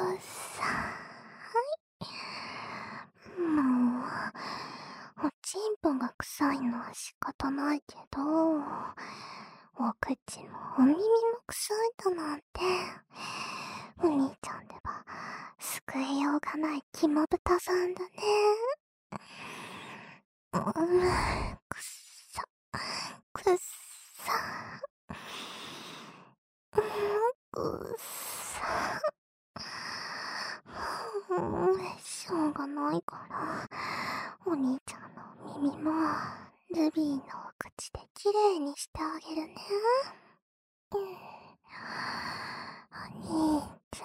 さい。もう、おちんぽが臭いのは仕方ないけど、お口もお耳も臭いだなんて、お兄ちゃんでは救いようがない肝豚さんだね。くっさ、くっさ、くっさ。しょうがないから、お兄ちゃんの耳も、ルビーのお口できれいにしてあげるね。お兄ちゃ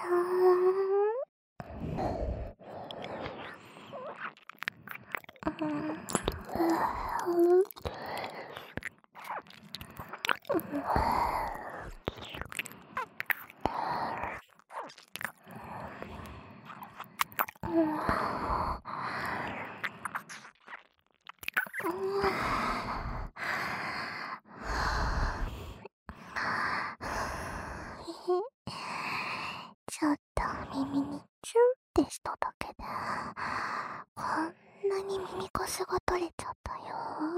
ちょっと耳にチュンってしただけで、こんなに耳かすが取れちゃったよ。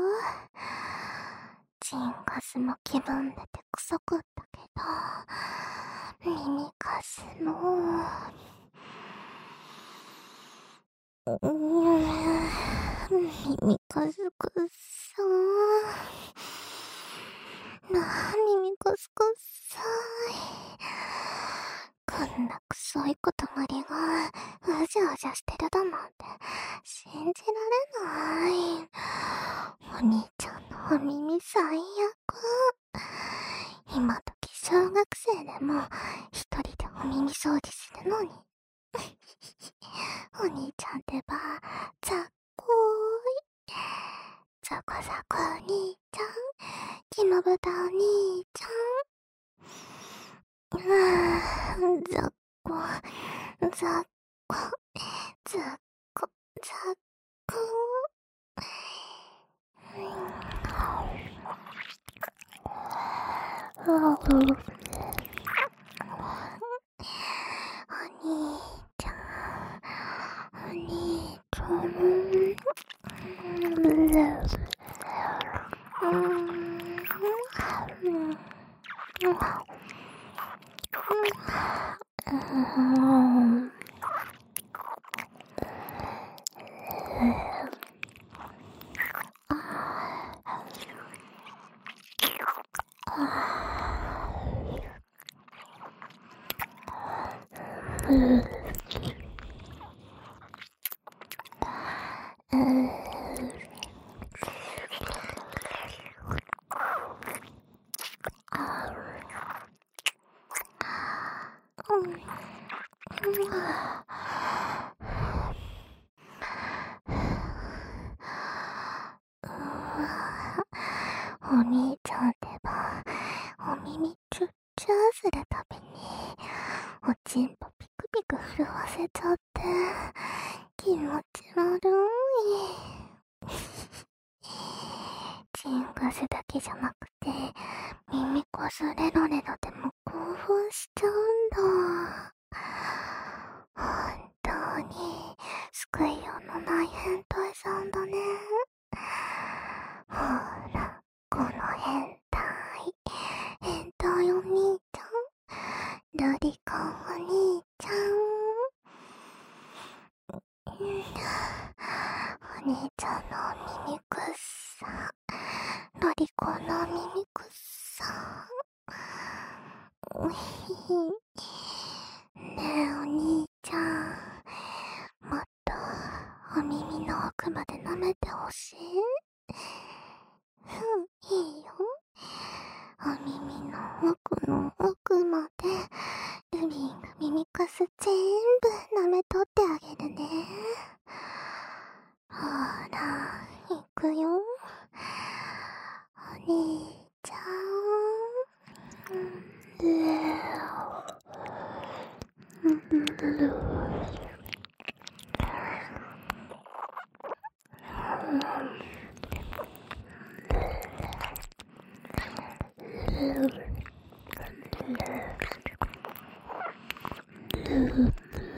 チンカスも気分出て臭くったけど、耳かすも、耳かすくっさー。耳かすくっさーい。こんな臭い塊がうじゃうじゃしてるだなんて信じられない。お兄ちゃんのお耳最悪。今時小学生でも一人でお耳掃除するのに。お兄ちゃんってば、ざっこーい。ざこざこお兄ちゃん。肝豚お兄ちゃん。ざっこ、ざっこ、ざっこ、ざっこ。お兄ちゃん、お兄ちゃん。お兄ちゃんってば、お耳チュッチューするたびに、おちんぽピクピク震わせちゃって、気持ち悪い。チンガスだけじゃなくて、耳こすレロレロでも興奮しちゃうんだ。本当に救いようのない変態さんだね。ほら、この変態お兄ちゃん、ロリコンお兄ちゃん。お兄ちゃんのお耳くっさ、ロリコンのお耳くっさ。ねえお兄ちゃん、もっとお耳の奥まで舐めてほしい？いいよ。お耳の奥の奥まで、ルビーが耳かす全部舐めとってあげるね。ほら、いくよ。お兄ちゃん。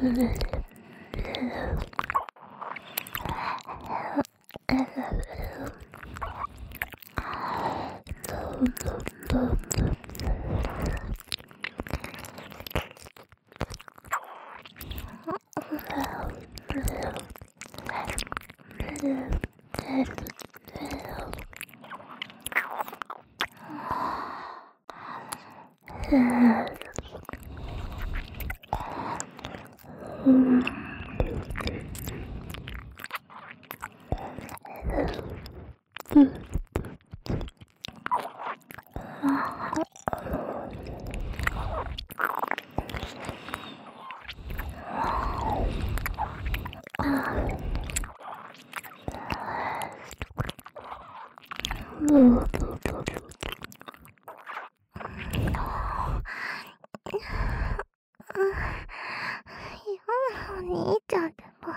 お兄ちゃんでも、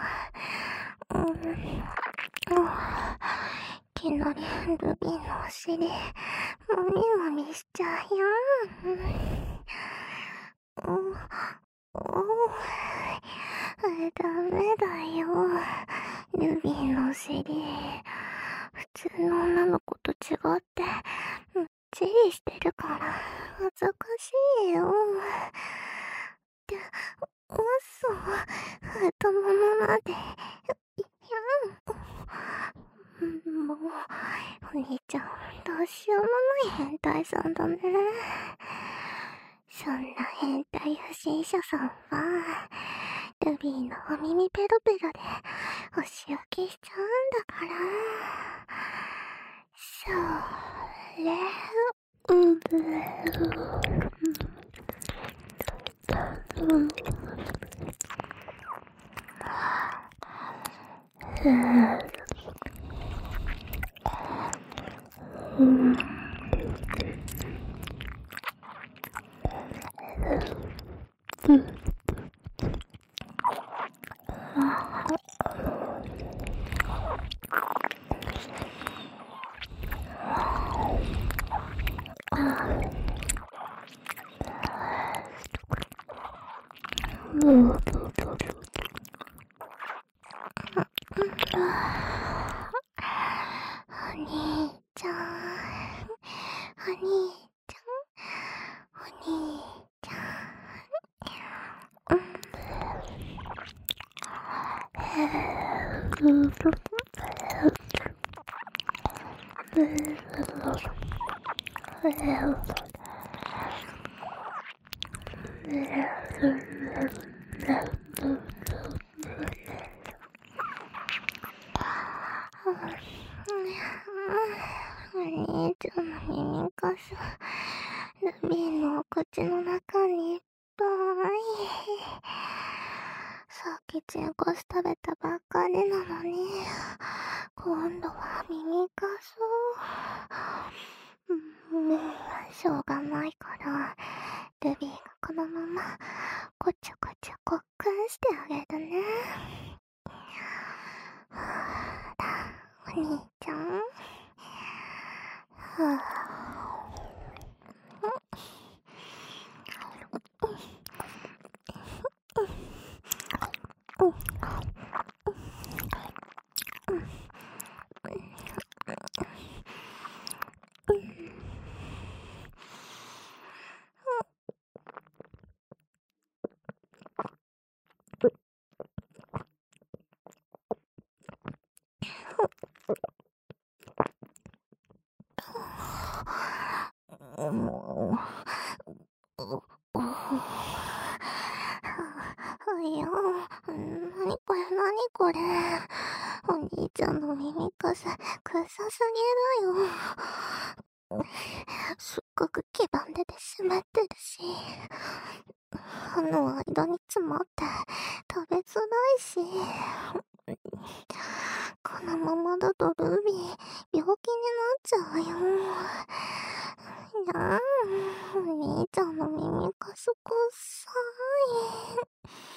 いきなりルビーのお尻、もみもみしちゃうよ。ダメだよ。ルビーのお尻。普通の女の子と違って、むっちりしてるから、恥ずかしいよ。って、嘘。太ももまで。もう、お兄ちゃん、どうしようもない変態さんだね。そんな変態不審者さんは、ルビーのお耳ペロペロでお仕置きしちゃうんだから。それ、お兄ちゃん、お兄ちゃん、お兄ちゃお兄ちゃんの耳かす、ルビーのお口の中にいっぱい。さっきチンコス食べたばっかりなのに、今度は耳かす。しょうがないから、ルビーがこのまま、こちょこちょこっくんしてあげるね。お兄ちゃん。いや、なにこれ、なにこれ。お兄ちゃんの耳かす、臭すぎるよ。すっごく黄ばんでて湿ってるし、歯の間に詰まって食べづらいし、このままだとルビー、病気になっちゃうよ。いやお兄ちゃんの耳かすくっさい。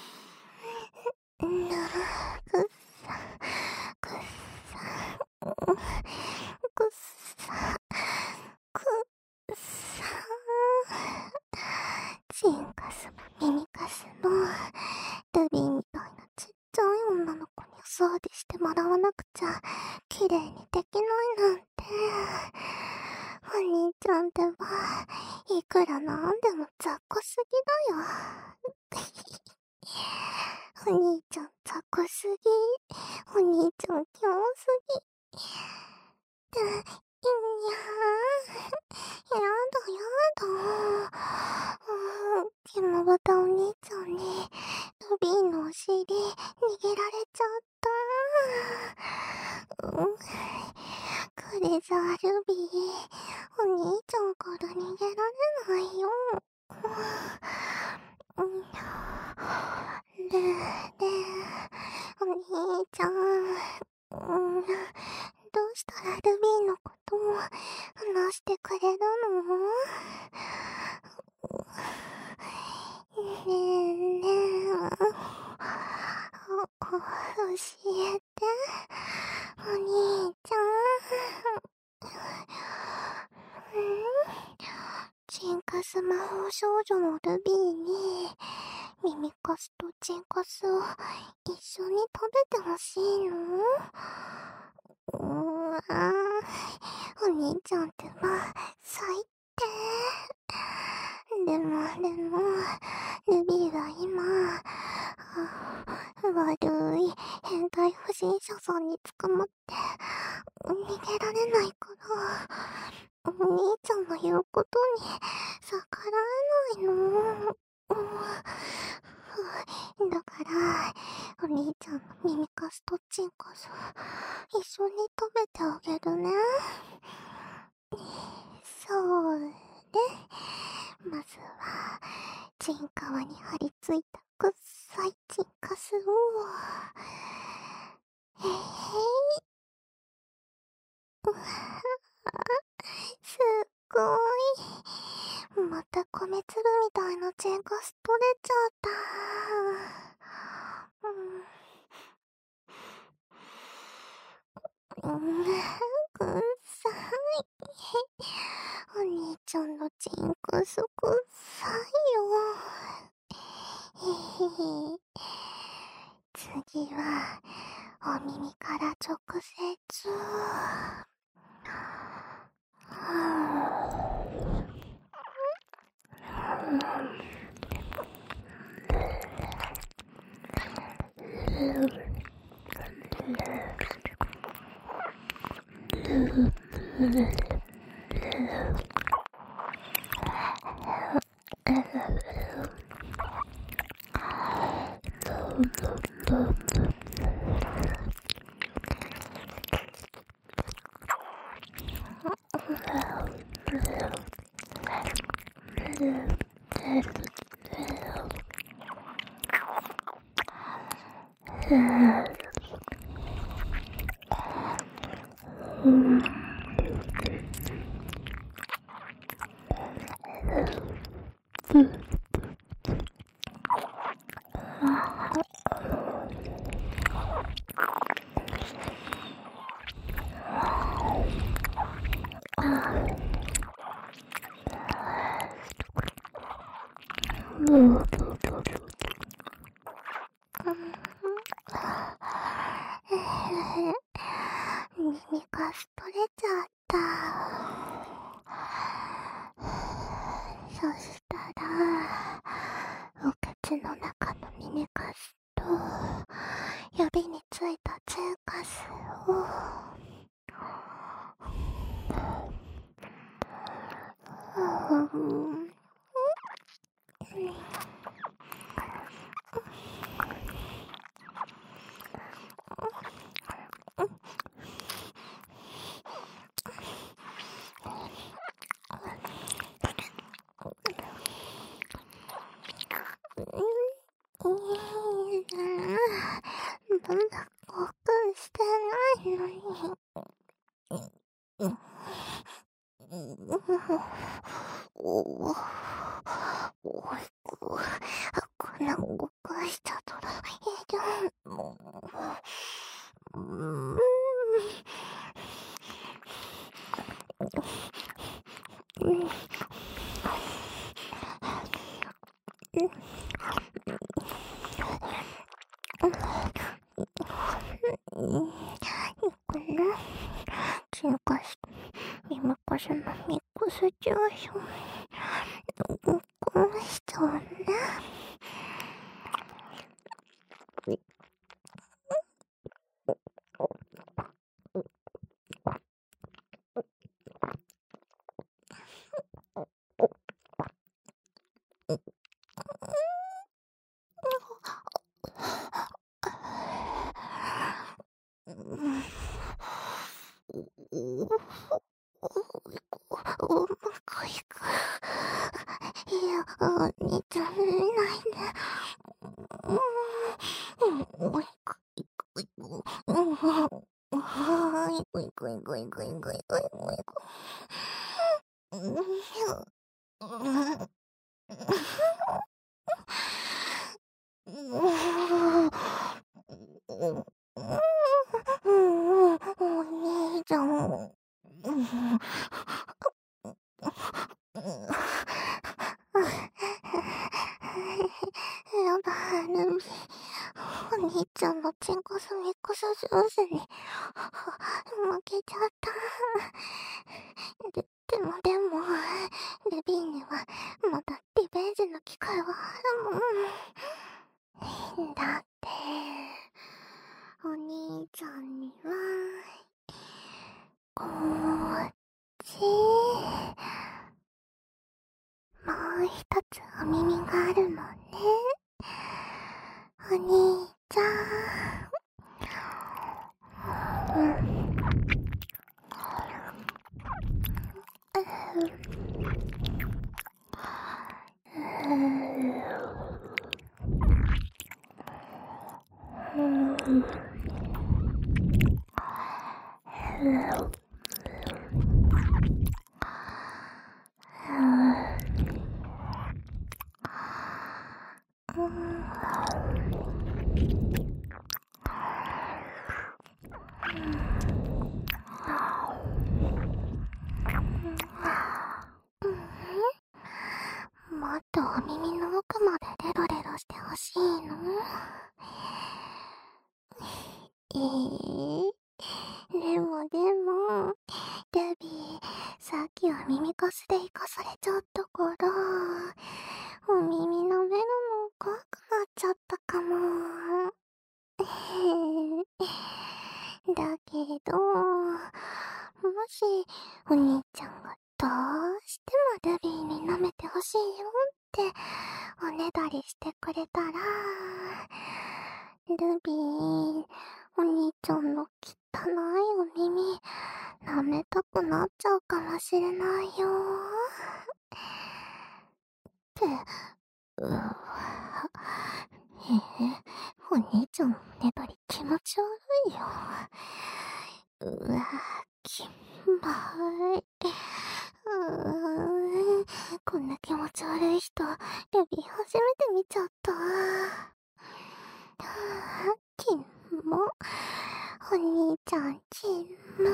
くっさ、くっさ、くっさ、くっさ。チンカスも耳かすも、 ルビーみたいなちっちゃい女の子にお掃除してもらわなくちゃ綺麗にできないなんて。お兄ちゃんってば、いくらなんでも雑魚すぎだよ。お兄ちゃん雑魚すぎ。お兄ちゃんキモすぎ。いやー、やだ。キモバタお兄ちゃんに、ルビーのお尻、逃げられちゃった。これじゃあルビー、お兄ちゃんから逃げられないよ。お兄ちゃん、どうしたらルビーのことを話してくれるの？ねえ、教えて、お兄ちゃん。チンカス魔法少女のルビーに、耳かすとチンカスを一緒に食べてほしいの？お兄ちゃんってば、最低。でも、ルビーは今、悪い変態不審者さんに捕まって、逃げられないから、お兄ちゃんの言うことに逆らえないの。だから、お兄ちゃんの耳かすとチンカス、一緒に食べてあげるね。そうね。まずは、チン皮に張り付いたくっさいチンカスを、すっごい。また米粒みたいなチンカス取れちゃった。くっさい。お兄ちゃんのチンカスくっさいよ。次は、お耳から直接。耳かす取れちゃった。そしたら、お口の中の耳かすと、指についたチンカスを、まだ興奮してないのに。こんな動かしちゃったら、 よいしょ。こうしちゃうね。お腹いく。いや、お兄ちゃん見ないで。おいくいくいく。いくいくいくいくいくいくいく。お兄ちゃん。やだ、ルビー。お兄ちゃんのチンコスミックス上手に負けちゃった。でも、ルビーにはまたリベンジの機会はあるもん。だって、お兄ちゃんには、こっち、もう一つお耳があるもんね。お兄ちゃん。もっとお耳の奥までデロデロしてほしいの？でも、ルビー、さっきは耳かすで生かされちゃったから、お耳の目のも怖くなっちゃったかも。だけど、もし、お兄ちゃんがどうしてもルビーに舐めてほしいよっておねだりしてくれたら、ルビー、お兄ちゃんの汚いお耳、舐めたくなっちゃうかもしれないよ。って、お兄ちゃんのねだり気持ち悪いよ。キモい。こんな気持ち悪い人、ルビー初めて見ちゃった。キモ。お兄ちゃんキモい。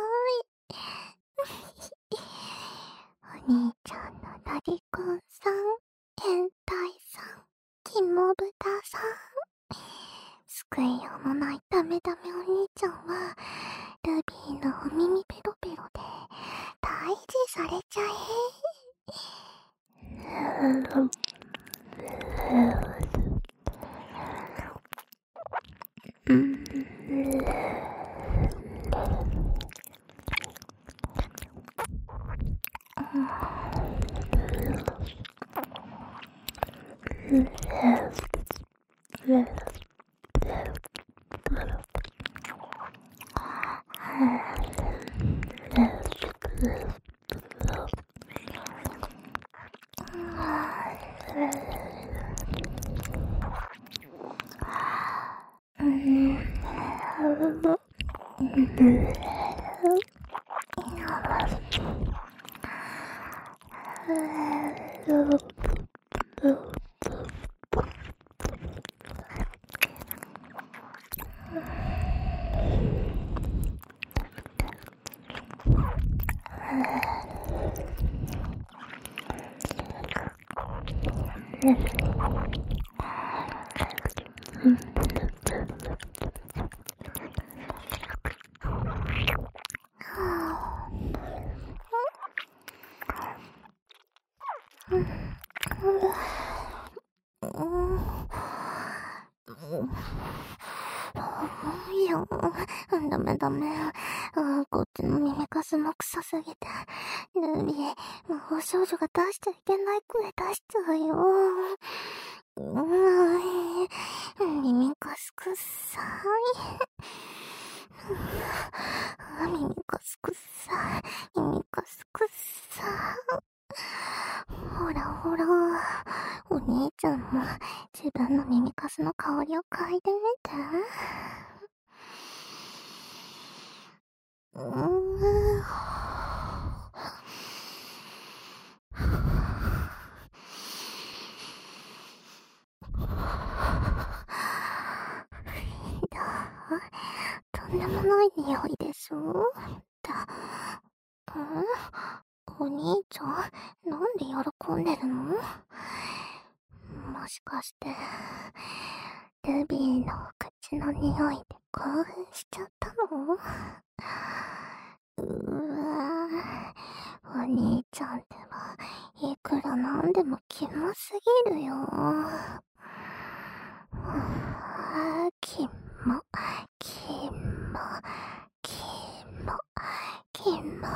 お兄ちゃんのロリコンさん、変態さん、キモブタさん。救いようもないダメダメお兄ちゃんは、ルビーのお耳ペロペロで退治されちゃえ。 いや、ダメダメ。こっちの耳かすも臭すぎて。ルビー、魔法少女が出しちゃいけない声出しちゃうよ。耳かすくっさい。耳かすくっさい。耳かすくっさい。ほらほら、お兄ちゃんも自分の耳かすの香りを嗅いでみて。とんでもない匂いでしょ。お兄ちゃん、なんで喜んでるの？もしかして、ルビーの口の匂いで興奮しちゃったの？お兄ちゃんってば、いくらなんでもキモすぎるよ。キモ、キモ、キモ、キモ。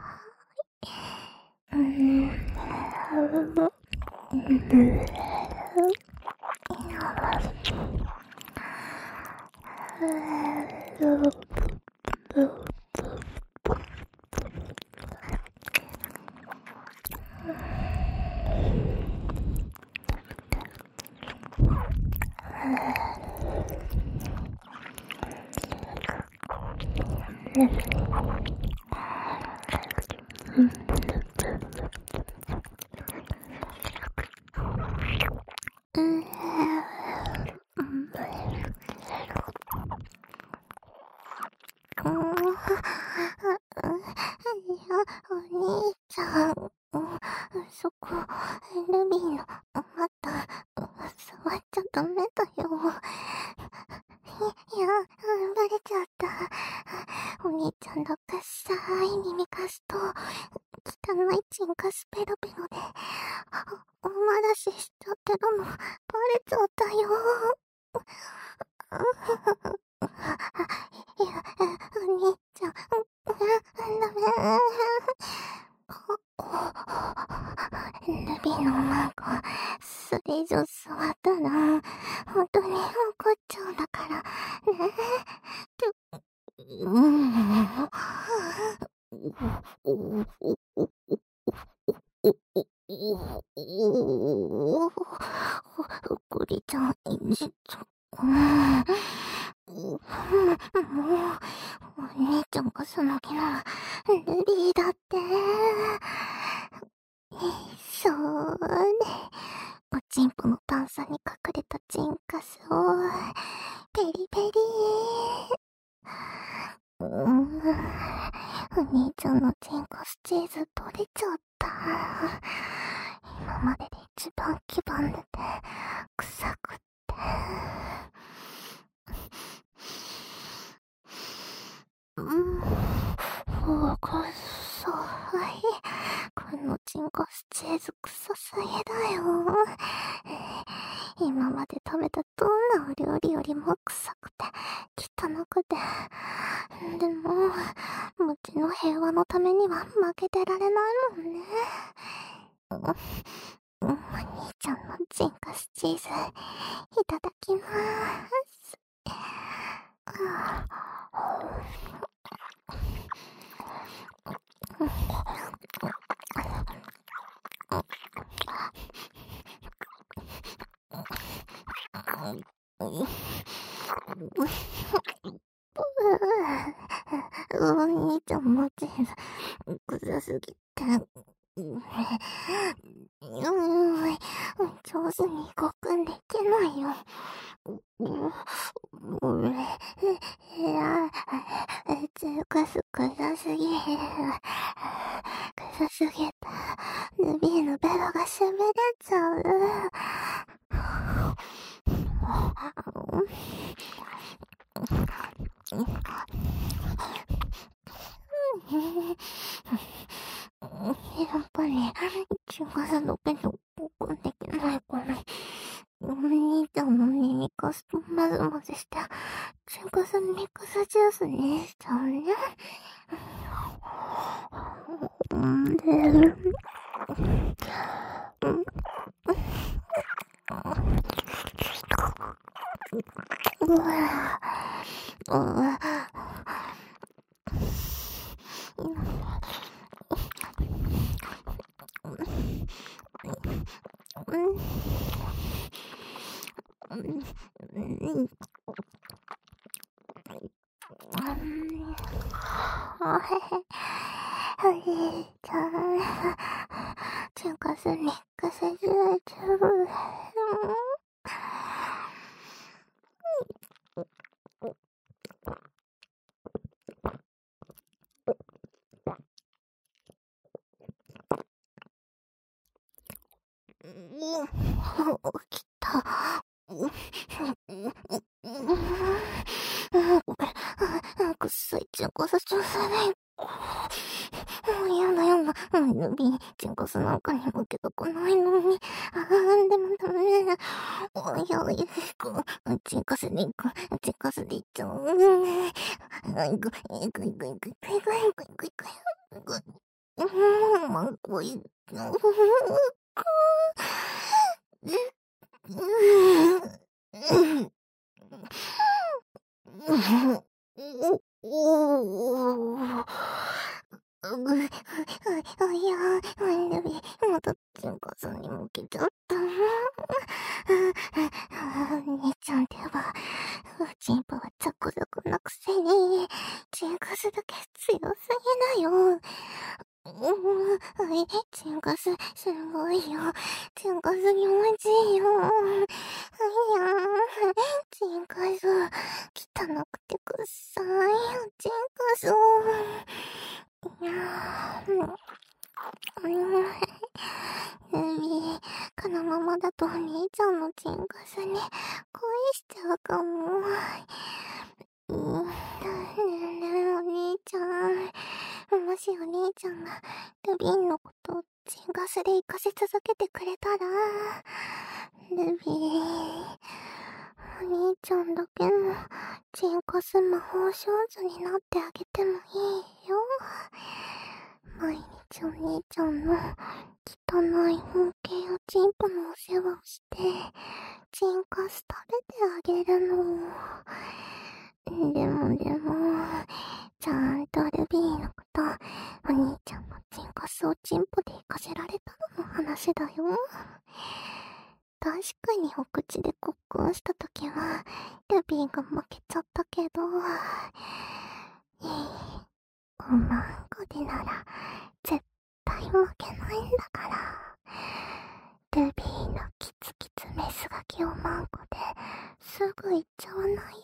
お兄ちゃん、そこ、ルビーの、また、触っちゃダメだよ。いや、バレちゃった。お兄ちゃんのくっさい耳かすと、汚いチンカスペロペロで、おまらししちゃってるの、バレちゃったよ。いや、お兄ちゃん、ダメ。ルビーのマーク、それ以上触ったら、本当に怒っちゃうんだから、ね。グリちゃん、いじっちゃう。もう、お兄ちゃんがその気なら、ルビーだって。そうね。おちんぽの段差に隠れたチンカスを、ペリペリお兄ちゃんのチンカスチーズ取れちゃった。今までで一番黄ばんでて、臭くって。臭い。このチンカスチーズ臭すぎだよ。今まで食べたどんなお料理よりも臭くて、汚くて。でも、餅の平和のためには負けてられないもんね。お兄ちゃんのチンカスチーズ、いただきまーす。お兄ちゃんのチーズ、臭すぎて。上手にごくんできないよ。臭すぎる。臭すぎて、ルビーのベロがしびれちゃう。やっぱり、チンカスだけでごくんできないかな。お兄ちゃんの耳かすと混混ぜ混ぜして、チンコスミックスジュースにしちゃうね。おじいちゃん、チンコスミックスジュース。起きた。ごめん。くっさいチンコスジュースね。やだやだ。ルビー、チンコスなんかに向けたくないのに。でもダメ。おいおい、チンコスで行く。チンコスで行っちゃう。行く。マンコい。またチンコスに向けちゃった。兄ちゃんってば、チンポはザクザクなくせに、チンコスだけ強すぎだよ。チンコス、すごいよ。チンコス気持ちいいよ。チンコス、汚くてくっさいよ、チンコス。このままだとお兄ちゃんのチンコスに恋しちゃうかも。お兄ちゃん。もしお兄ちゃんがルビーのことをチンコスで生かし続けてくれたら、ルビー、お兄ちゃんだけのチンコス魔法少女になってあげてもいいよ。毎日お兄ちゃんの汚い包茎やチンポのお世話をして、チンコス食べてあげるの。でも、ちゃんとルビーのこと、お兄ちゃんのチンコスをチンポで行かせられたのも話だよ。確かにお口でコックンしたときは、ルビーが負けちゃったけど、おまんこでなら、絶対負けないんだから。ルビーのキツキツメスガキおまんこですぐ行っちゃわないよ。